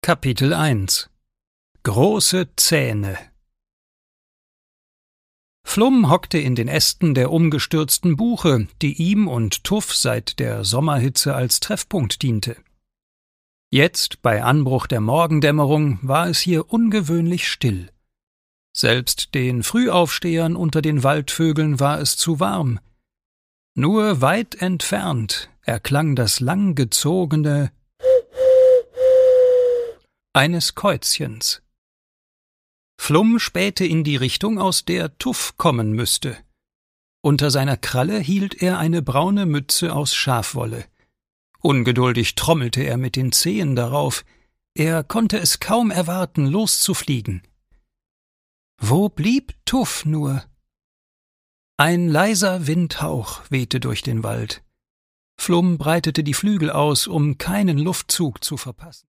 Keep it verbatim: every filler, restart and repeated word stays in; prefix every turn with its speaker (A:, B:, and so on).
A: Kapitel eins Große Zähne. Flumm hockte in den Ästen der umgestürzten Buche, die ihm und Tuff seit der Sommerhitze als Treffpunkt diente. Jetzt, bei Anbruch der Morgendämmerung, war es hier ungewöhnlich still. Selbst den Frühaufstehern unter den Waldvögeln war es zu warm. Nur weit entfernt erklang das langgezogene eines Käuzchens. Flumm spähte in die Richtung, aus der Tuff kommen müsste. Unter seiner Kralle hielt er eine braune Mütze aus Schafwolle. Ungeduldig trommelte er mit den Zehen darauf. Er konnte es kaum erwarten, loszufliegen. Wo blieb Tuff nur? Ein leiser Windhauch wehte durch den Wald. Flumm breitete die Flügel aus, um keinen Luftzug zu verpassen.